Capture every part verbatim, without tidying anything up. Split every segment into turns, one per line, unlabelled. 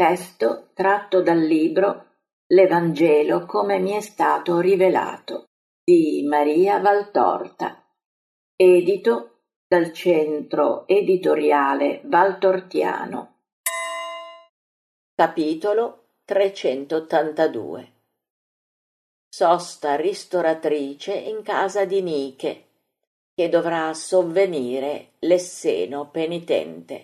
Testo tratto dal libro L'Evangelo come mi è stato rivelato di Maria Valtorta, edito dal Centro Editoriale Valtortiano. Capitolo trecentottantadue. Sosta ristoratrice in casa di Nike, che dovrà sovvenire l'Esseno penitente.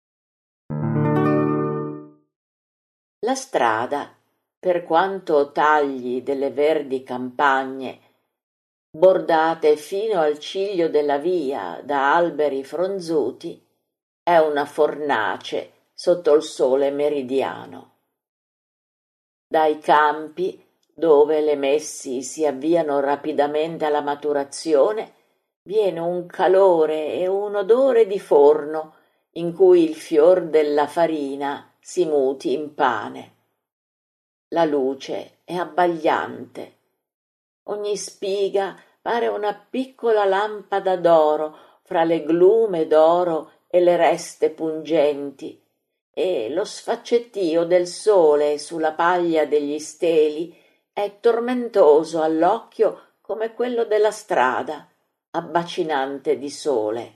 La strada, per quanto tagli delle verdi campagne, bordate fino al ciglio della via da alberi fronzuti, è una fornace sotto il sole meridiano. Dai campi, dove le messi si avviano rapidamente alla maturazione, viene un calore e un odore di forno in cui il fior della farina si muti in pane. La luce è abbagliante. Ogni spiga pare una piccola lampada d'oro fra le glume d'oro e le reste pungenti, e lo sfaccettio del sole sulla paglia degli steli è tormentoso all'occhio come quello della strada, abbacinante di sole.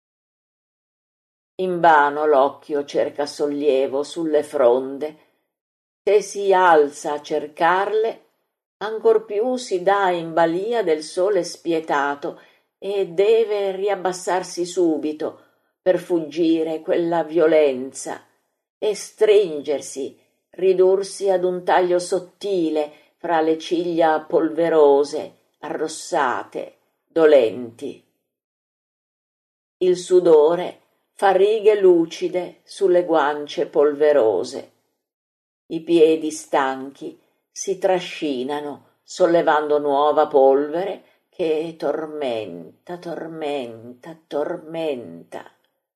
Invano l'occhio cerca sollievo sulle fronde. Se si alza a cercarle, ancor più si dà in balia del sole spietato e deve riabbassarsi subito per fuggire quella violenza e stringersi, ridursi ad un taglio sottile fra le ciglia polverose, arrossate, dolenti. Il sudore fa righe lucide sulle guance polverose. I piedi stanchi si trascinano sollevando nuova polvere che tormenta, tormenta, tormenta.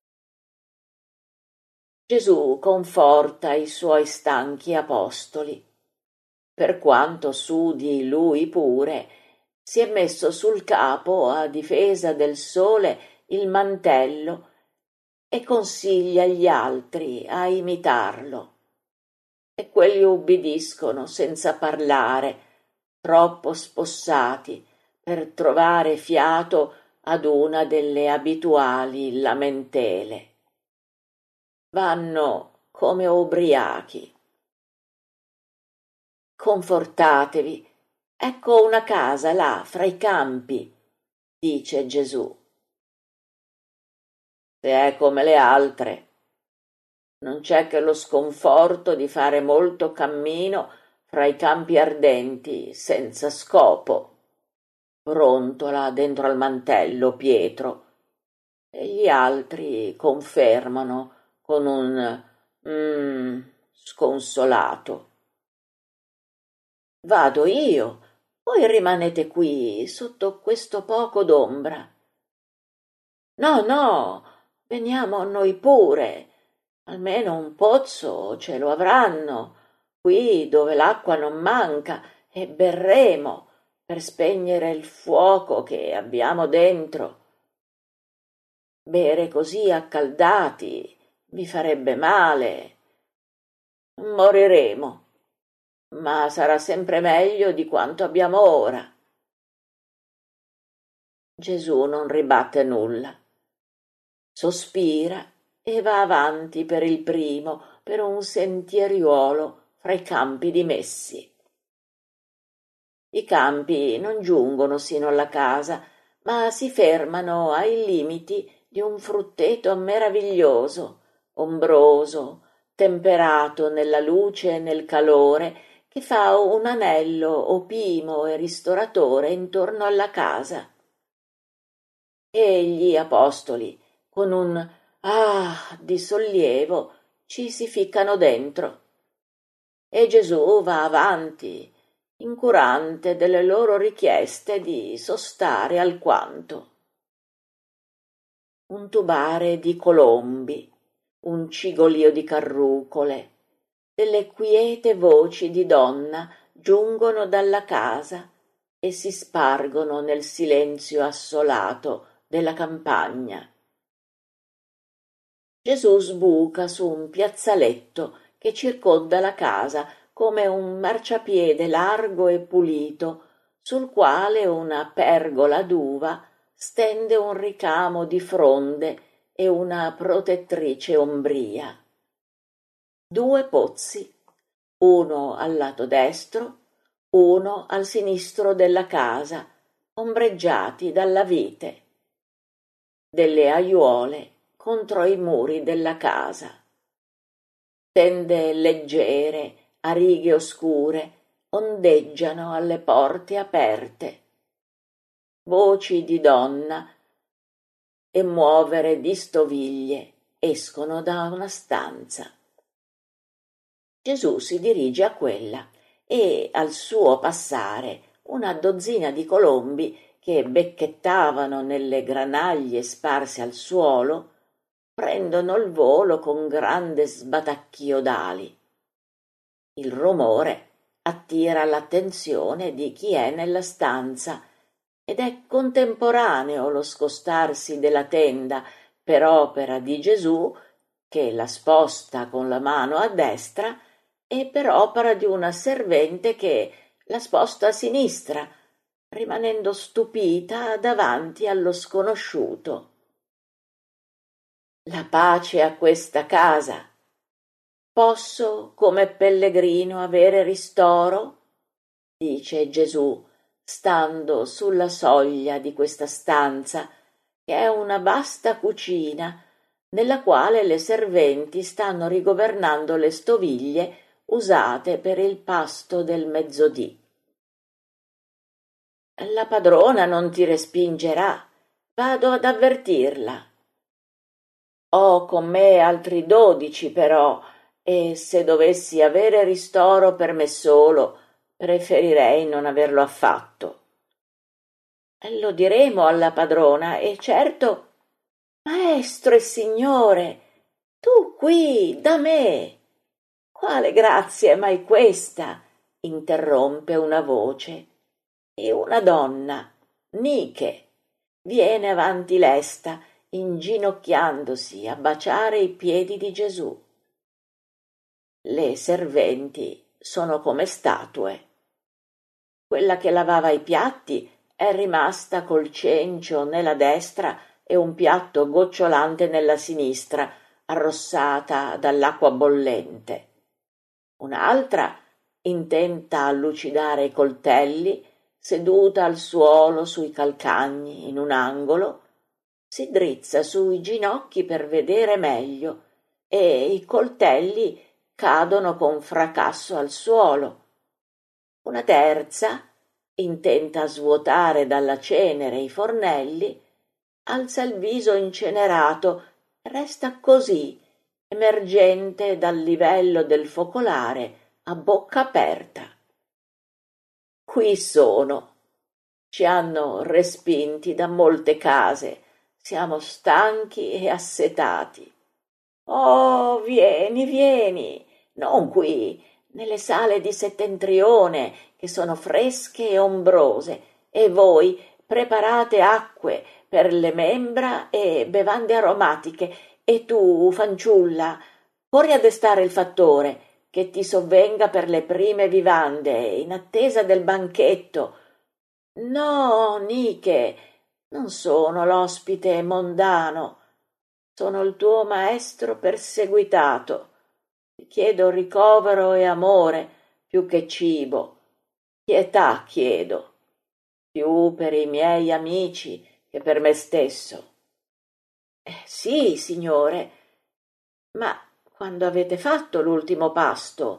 Gesù conforta i suoi stanchi apostoli. Per quanto sudi lui pure, si è messo sul capo a difesa del sole il mantello e consiglia gli altri a imitarlo. E quelli ubbidiscono senza parlare, troppo spossati per trovare fiato ad una delle abituali lamentele. Vanno come ubriachi. Confortatevi, ecco una casa là fra i campi, dice Gesù. Se è come le altre, non c'è che lo sconforto di fare molto cammino fra i campi ardenti senza scopo, brontola dentro al mantello Pietro, e gli altri confermano con un mm sconsolato. Vado io, voi rimanete qui sotto questo poco d'ombra. No, no, veniamo noi pure. Almeno un pozzo ce lo avranno, qui dove l'acqua non manca, e berremo per spegnere il fuoco che abbiamo dentro. Bere così accaldati vi farebbe male. Moriremo, ma sarà sempre meglio di quanto abbiamo ora. Gesù non ribatte nulla. Sospira e va avanti per il primo, per un sentieriuolo fra i campi di messi. I campi non giungono sino alla casa, ma si fermano ai limiti di un frutteto meraviglioso, ombroso, temperato nella luce e nel calore, che fa un anello opimo e ristoratore intorno alla casa. E gli apostoli, con un ah di sollievo, ci si ficcano dentro. E Gesù va avanti, incurante delle loro richieste di sostare alquanto. Un tubare di colombi, un cigolio di carrucole, delle quiete voci di donna giungono dalla casa e si spargono nel silenzio assolato della campagna. Gesù sbuca su un piazzaletto che circonda la casa come un marciapiede largo e pulito, sul quale una pergola d'uva stende un ricamo di fronde e una protettrice ombria. Due pozzi, uno al lato destro, uno al sinistro della casa, ombreggiati dalla vite. Delle aiuole contro i muri della casa. Tende leggere, a righe oscure, ondeggiano alle porte aperte. Voci di donna e muovere di stoviglie escono da una stanza. Gesù si dirige a quella e, al suo passare, una dozzina di colombi che becchettavano nelle granaglie sparse al suolo prendono il volo con grande sbatacchio d'ali. Il rumore attira l'attenzione di chi è nella stanza ed è contemporaneo lo scostarsi della tenda per opera di Gesù, che la sposta con la mano a destra, e per opera di una servente che la sposta a sinistra, rimanendo stupita davanti allo sconosciuto. La pace a questa casa. Posso, come pellegrino, avere ristoro? Dice Gesù, stando sulla soglia di questa stanza, che è una vasta cucina, nella quale le serventi stanno rigovernando le stoviglie usate per il pasto del mezzodì. La padrona non ti respingerà, vado ad avvertirla. Ho con me altri dodici però, e se dovessi avere ristoro per me solo, preferirei non averlo affatto. Lo diremo alla padrona, e certo, maestro e signore, tu qui, da me. Quale grazia è mai questa? Interrompe una voce, e una donna, Nike, viene avanti lesta, inginocchiandosi a baciare i piedi di Gesù. Le serventi sono come statue. Quella che lavava i piatti è rimasta col cencio nella destra e un piatto gocciolante nella sinistra, arrossata dall'acqua bollente. Un'altra, intenta a lucidare i coltelli, seduta al suolo sui calcagni in un angolo, si drizza sui ginocchi per vedere meglio e i coltelli cadono con fracasso al suolo. Una terza, intenta a svuotare dalla cenere i fornelli, alza il viso incenerato e resta così, emergente dal livello del focolare, a bocca aperta. Qui sono. Ci hanno respinti da molte case. Siamo stanchi e assetati. Oh, vieni, vieni, non qui, nelle sale di settentrione, che sono fresche e ombrose, e voi preparate acque per le membra e bevande aromatiche, e tu, fanciulla, corri a destare il fattore, che ti sovvenga per le prime vivande, in attesa del banchetto. No, Nike, non sono l'ospite mondano, sono il tuo maestro perseguitato. Ti chiedo ricovero e amore più che cibo, pietà chiedo, più per i miei amici che per me stesso. Eh, sì, signore, ma quando avete fatto l'ultimo pasto?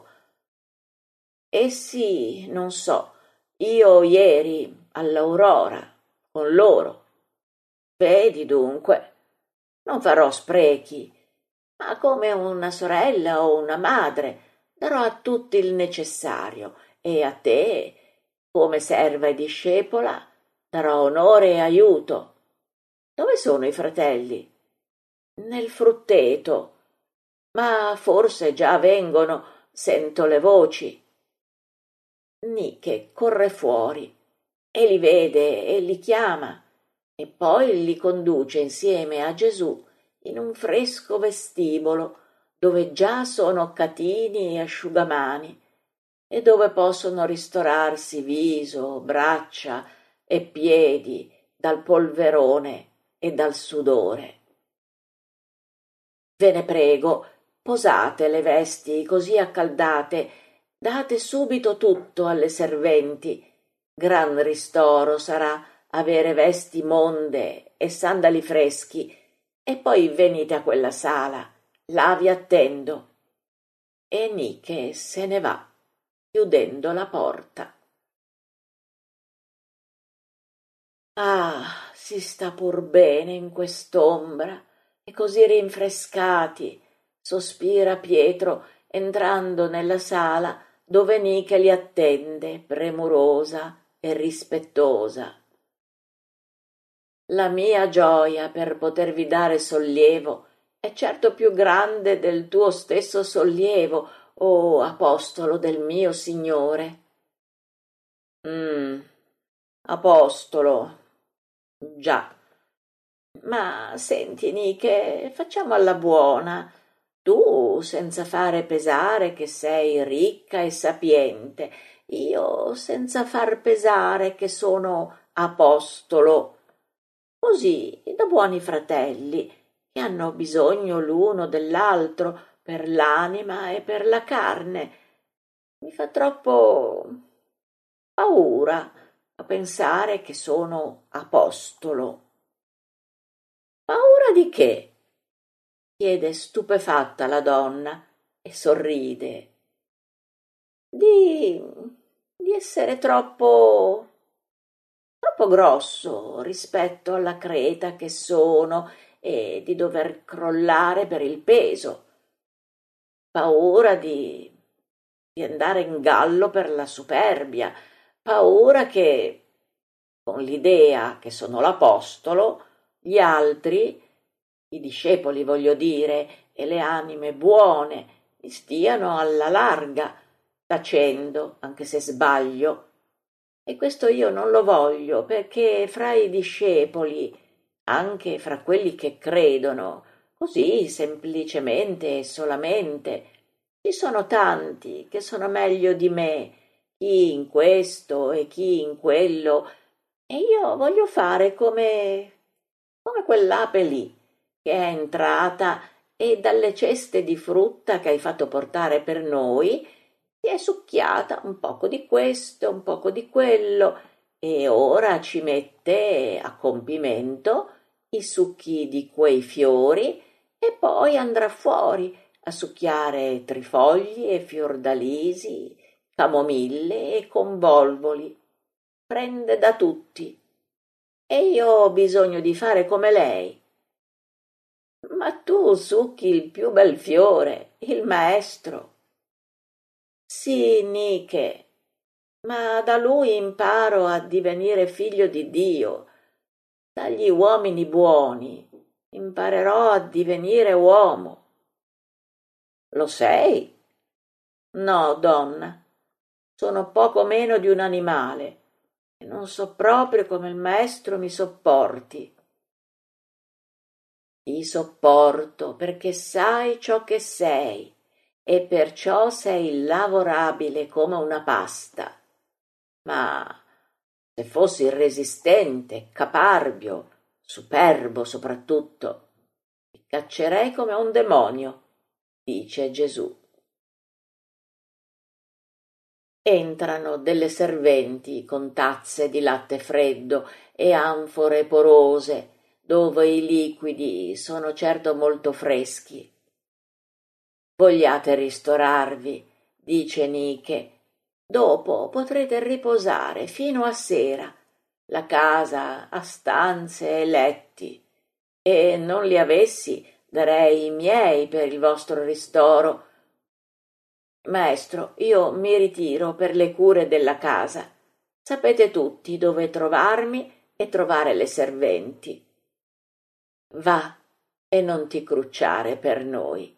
Eh sì, non so, io ieri all'aurora con loro. Vedi dunque, non farò sprechi, ma come una sorella o una madre darò a tutti il necessario, e a te, come serva e discepola, darò onore e aiuto. Dove sono i fratelli? Nel frutteto, ma forse già vengono, sento le voci. Nike corre fuori e li vede e li chiama, e poi li conduce insieme a Gesù in un fresco vestibolo dove già sono catini e asciugamani, e dove possono ristorarsi viso, braccia e piedi dal polverone e dal sudore. Ve ne prego, posate le vesti così accaldate, date subito tutto alle serventi. Gran ristoro sarà avere vesti monde e sandali freschi, e poi venite a quella sala, là vi attendo. E Nike se ne va, chiudendo la porta. Ah, si sta pur bene in quest'ombra, e così rinfrescati, sospira Pietro entrando nella sala dove Nike li attende, premurosa e rispettosa. La mia gioia per potervi dare sollievo è certo più grande del tuo stesso sollievo, o apostolo del mio Signore. Mm, apostolo, già. Ma senti, Nike, facciamo alla buona. Tu senza fare pesare che sei ricca e sapiente, io senza far pesare che sono apostolo. Così, da buoni fratelli, che hanno bisogno l'uno dell'altro per l'anima e per la carne. Mi fa troppo paura a pensare che sono apostolo. Paura di che? Chiede stupefatta la donna e sorride. Di, di essere troppo, troppo grosso rispetto alla creta che sono e di dover crollare per il peso. Paura di, di andare in gallo per la superbia. Paura che, con l'idea che sono l'apostolo, gli altri, i discepoli voglio dire, e le anime buone, mi stiano alla larga, tacendo, anche se sbaglio. E questo io non lo voglio, perché fra i discepoli, anche fra quelli che credono, così semplicemente e solamente, ci sono tanti che sono meglio di me, chi in questo e chi in quello, e io voglio fare come come quell'ape lì che è entrata e dalle ceste di frutta che hai fatto portare per noi si è succhiata un poco di questo, un poco di quello, e ora ci mette a compimento i succhi di quei fiori, e poi andrà fuori a succhiare trifogli e fiordalisi, camomille e convolvoli. Prende da tutti. E io ho bisogno di fare come lei. Ma tu succhi il più bel fiore, il maestro. Sì, Nike, ma da lui imparo a divenire figlio di Dio. Dagli uomini buoni imparerò a divenire uomo. Lo sei? No, donna, sono poco meno di un animale e non so proprio come il maestro mi sopporti. Ti sopporto perché sai ciò che sei e perciò sei lavorabile come una pasta. Ma se fossi irresistente, caparbio, superbo soprattutto, ti caccerei come un demonio, dice Gesù. Entrano delle serventi con tazze di latte freddo e anfore porose, dove i liquidi sono certo molto freschi. Vogliate ristorarvi, dice Nike. Dopo potrete riposare fino a sera. La casa ha stanze e letti, e non li avessi darei i miei per il vostro ristoro. Maestro, io mi ritiro per le cure della casa. Sapete tutti dove trovarmi e trovare le serventi. Va e non ti crucciare per noi.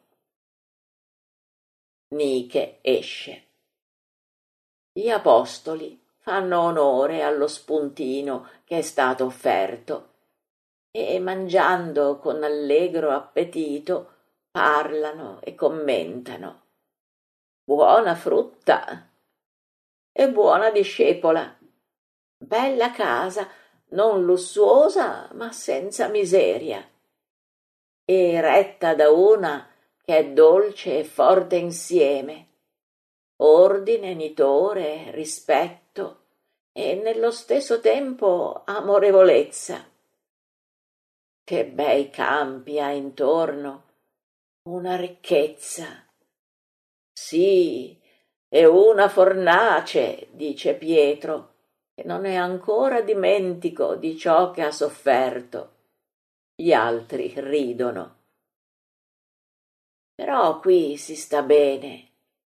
Nike esce. Gli apostoli fanno onore allo spuntino che è stato offerto e, mangiando con allegro appetito, parlano e commentano. Buona frutta e buona discepola. Bella casa, non lussuosa ma senza miseria, e retta da una che è dolce e forte insieme, ordine, nitore, rispetto e nello stesso tempo amorevolezza. Che bei campi ha intorno, una ricchezza. Sì, e una fornace, dice Pietro, che non è ancora dimentico di ciò che ha sofferto. Gli altri ridono. Però qui si sta bene.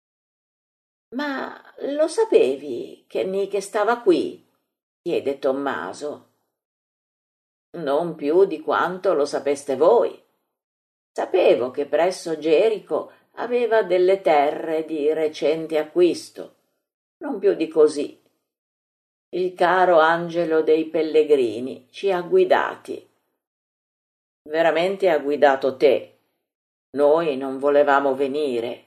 Ma lo sapevi che Nike stava qui? Chiede Tommaso. Non più di quanto lo sapeste voi. Sapevo che presso Gerico aveva delle terre di recente acquisto, non più di così. Il caro angelo dei pellegrini ci ha guidati. Veramente ha guidato te. Noi non volevamo venire.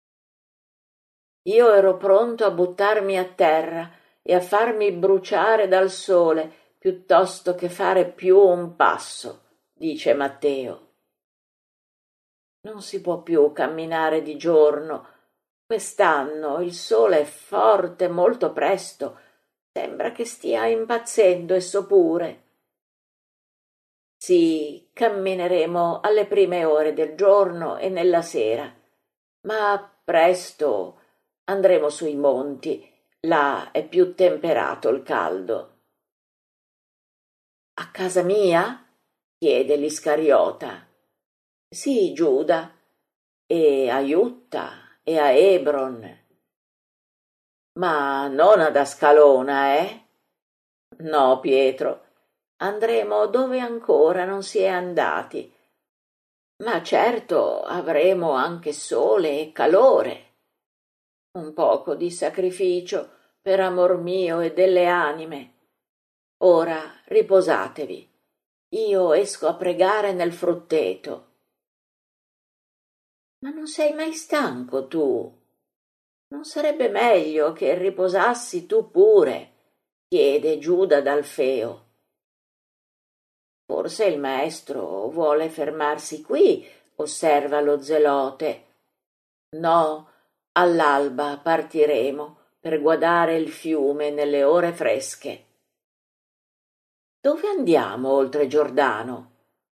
Io ero pronto a buttarmi a terra e a farmi bruciare dal sole piuttosto che fare più un passo, dice Matteo. Non si può più camminare di giorno. Quest'anno il sole è forte molto presto. Sembra che stia impazzendo esso pure. Sì, cammineremo alle prime ore del giorno e nella sera, ma presto andremo sui monti. Là è più temperato il caldo. A casa mia? Chiede l'Iscariota. Sì, Giuda, e a Iutta e a Hebron. Ma non ad Ascalona, eh? No, Pietro, andremo dove ancora non si è andati. Ma certo avremo anche sole e calore. Un poco di sacrificio per amor mio e delle anime. Ora riposatevi. Io esco a pregare nel frutteto. Ma non sei mai stanco tu? Non sarebbe meglio che riposassi tu pure? Chiede Giuda d'Alfeo. Forse il maestro vuole fermarsi qui, osserva lo zelote. No, all'alba partiremo per guardare il fiume nelle ore fresche. Dove andiamo oltre Giordano?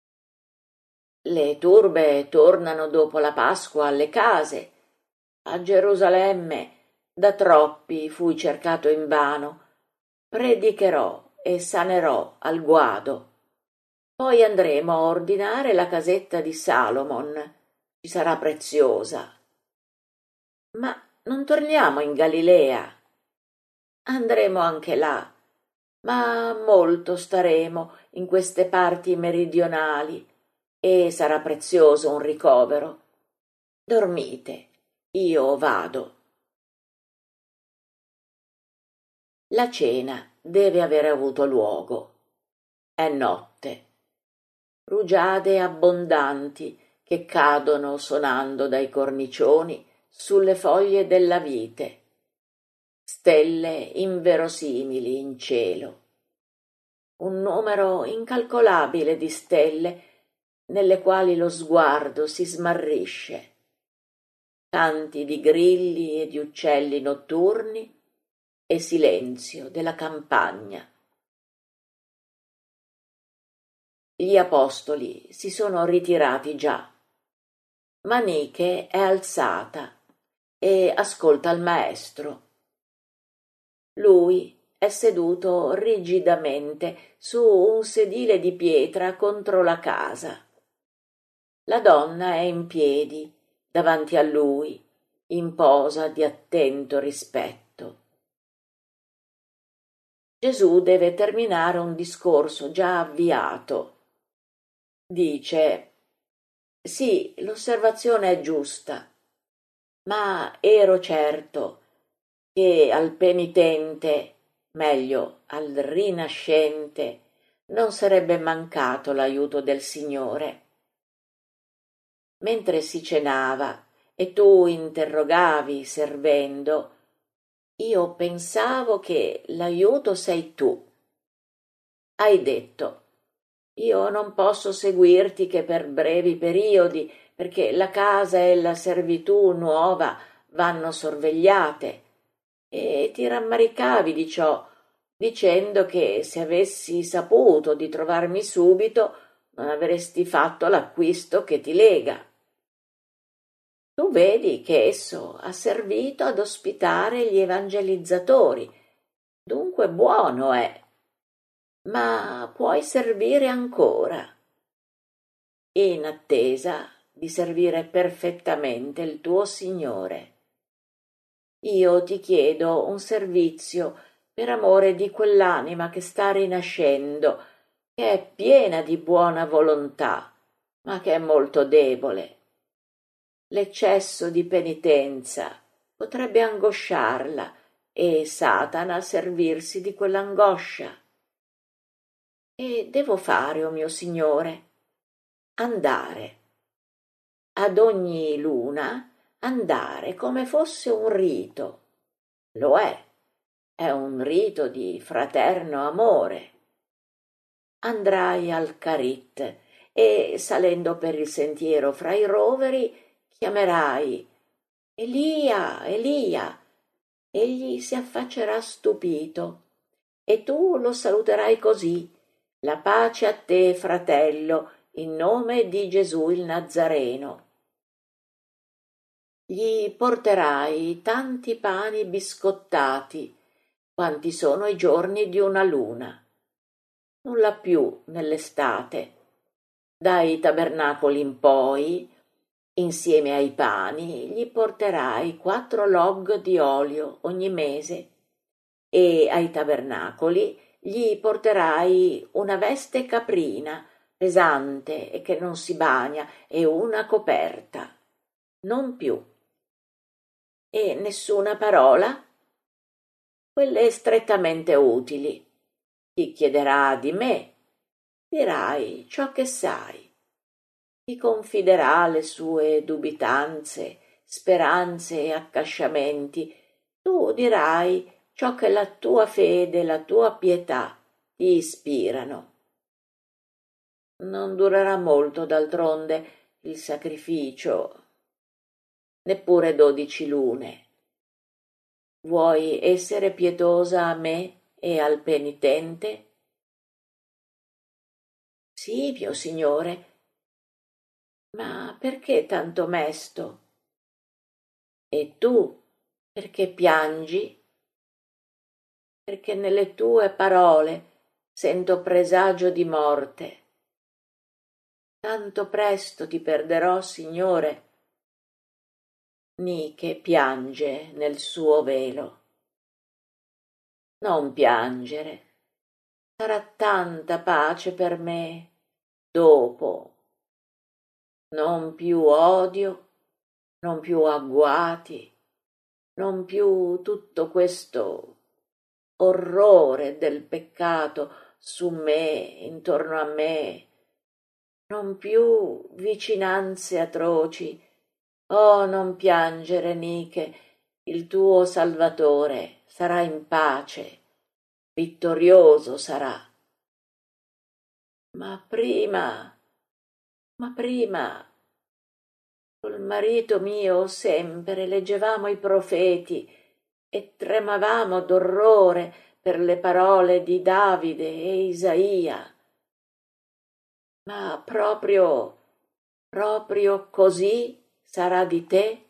Le turbe tornano dopo la Pasqua alle case. A Gerusalemme da troppi fui cercato invano. Predicherò e sanerò al guado. Poi andremo a ordinare la casetta di Salomon. Ci sarà preziosa. Ma non torniamo in Galilea? Andremo anche là, ma molto staremo in queste parti meridionali e sarà prezioso un ricovero. Dormite, io vado. La cena deve aver avuto luogo. È notte. Rugiade abbondanti che cadono sonando dai cornicioni sulle foglie della vite. Stelle inverosimili in cielo. Un numero incalcolabile di stelle nelle quali lo sguardo si smarrisce. Canti di grilli e di uccelli notturni e silenzio della campagna. Gli apostoli si sono ritirati già. Maniche è alzata e ascolta il maestro. Lui è seduto rigidamente su un sedile di pietra contro la casa. La donna è in piedi davanti a lui, in posa di attento rispetto. Gesù deve terminare un discorso già avviato. Dice: sì, l'osservazione è giusta, ma ero certo che al penitente, meglio al rinascente, non sarebbe mancato l'aiuto del Signore. mentre si cenava e tu interrogavi servendo, io pensavo che l'aiuto sei tu. Hai detto: io non posso seguirti che per brevi periodi, perché la casa e la servitù nuova vanno sorvegliate, e ti rammaricavi di ciò, dicendo che se avessi saputo di trovarmi subito non avresti fatto l'acquisto che ti lega. Tu vedi che esso ha servito ad ospitare gli evangelizzatori, dunque buono è, ma puoi servire ancora, in attesa di servire perfettamente il tuo Signore. Io ti chiedo un servizio per amore di quell'anima che sta rinascendo, che è piena di buona volontà, ma che è molto debole. L'eccesso di penitenza potrebbe angosciarla e Satana servirsi di quell'angoscia. E devo fare, o mio Signore? Andare. Ad ogni luna andare come fosse un rito. Lo è, è un rito di fraterno amore. Andrai al Carit e, salendo per il sentiero fra i roveri, chiamerai Elia, Elia. Egli si affaccerà stupito e tu lo saluterai così: la pace a te, fratello, in nome di Gesù il Nazareno. Gli porterai tanti pani biscottati, quanti sono i giorni di una luna. Nulla più nell'estate. Dai tabernacoli in poi, insieme ai pani, gli porterai quattro log di olio ogni mese, e ai tabernacoli gli porterai una veste caprina, pesante e che non si bagna, e una coperta. Non più. E nessuna parola? Quelle strettamente utili. Ti chiederà di me, dirai ciò che sai. Ti confiderà le sue dubitanze, speranze e accasciamenti. Tu dirai ciò che la tua fede e la tua pietà ti ispirano. Non durerà molto, d'altronde, il sacrificio, neppure dodici lune. Vuoi essere pietosa a me e al penitente? Sì, mio Signore. Ma perché tanto mesto? E tu, perché piangi? Perché nelle tue parole sento presagio di morte. Tanto presto ti perderò, Signore. Nike piange nel suo velo. Non piangere. Sarà tanta pace per me dopo. Non più odio, non più agguati, non più tutto questo orrore del peccato su me, intorno a me, non più vicinanze atroci. Oh, non piangere, Nike, il tuo Salvatore sarà in pace, vittorioso sarà. Ma prima, ma prima, col marito mio sempre leggevamo i profeti e tremavamo d'orrore per le parole di Davide e Isaia. Ma proprio, proprio così sarà di te?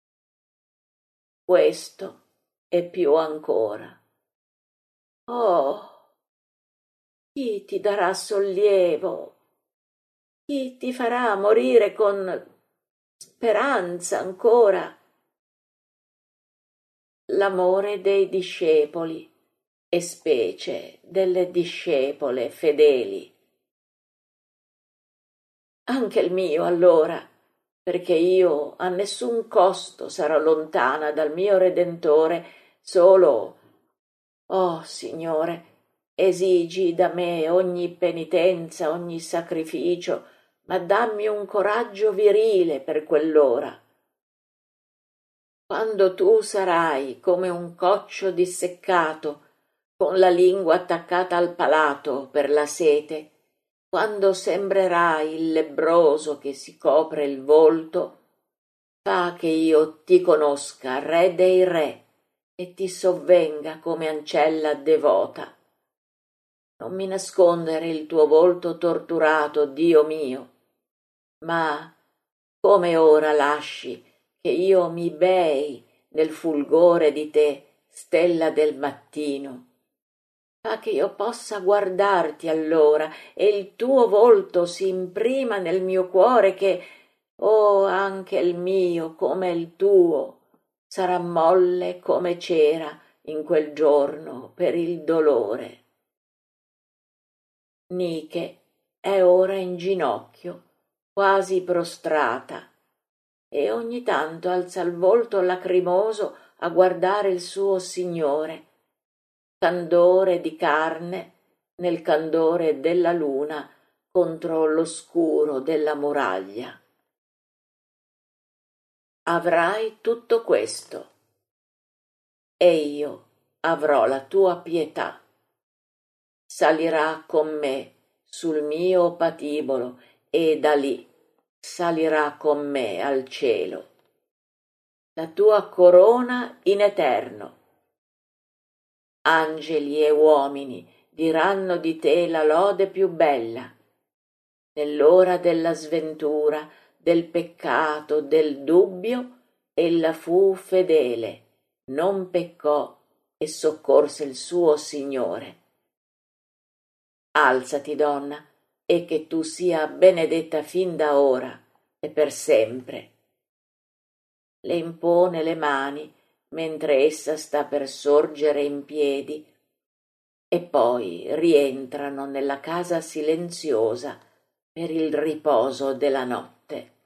Questo e più ancora. Oh, chi ti darà sollievo? Chi ti farà morire con speranza ancora? L'amore dei discepoli, e specie delle discepole fedeli. Anche il mio, allora, perché io a nessun costo sarò lontana dal mio Redentore, solo, oh Signore, esigi da me ogni penitenza, ogni sacrificio, ma dammi un coraggio virile per quell'ora. Quando tu sarai come un coccio disseccato, con la lingua attaccata al palato per la sete, quando sembrerai il lebbroso che si copre il volto, fa che io ti conosca re dei re e ti sovvenga come ancella devota. Non mi nascondere il tuo volto torturato, Dio mio, ma come ora lasci che io mi bei nel fulgore di te, stella del mattino, fa che io possa guardarti allora e il tuo volto si imprima nel mio cuore che, oh, anche il mio come il tuo, sarà molle come cera in quel giorno per il dolore. Nike è ora in ginocchio, quasi prostrata, e ogni tanto alza il volto lacrimoso a guardare il suo signore, candore di carne nel candore della luna contro l'oscuro della muraglia. Avrai tutto questo, e io avrò la tua pietà. Salirà con me sul mio patibolo e da lì salirà con me al cielo la tua corona in eterno. Angeli e uomini diranno di te la lode più bella. Nell'ora della sventura, del peccato, del dubbio, ella fu fedele, non peccò e soccorse il suo Signore. Alzati, donna, e che tu sia benedetta fin da ora e per sempre. Le impone le mani mentre essa sta per sorgere in piedi e poi rientrano nella casa silenziosa per il riposo della notte.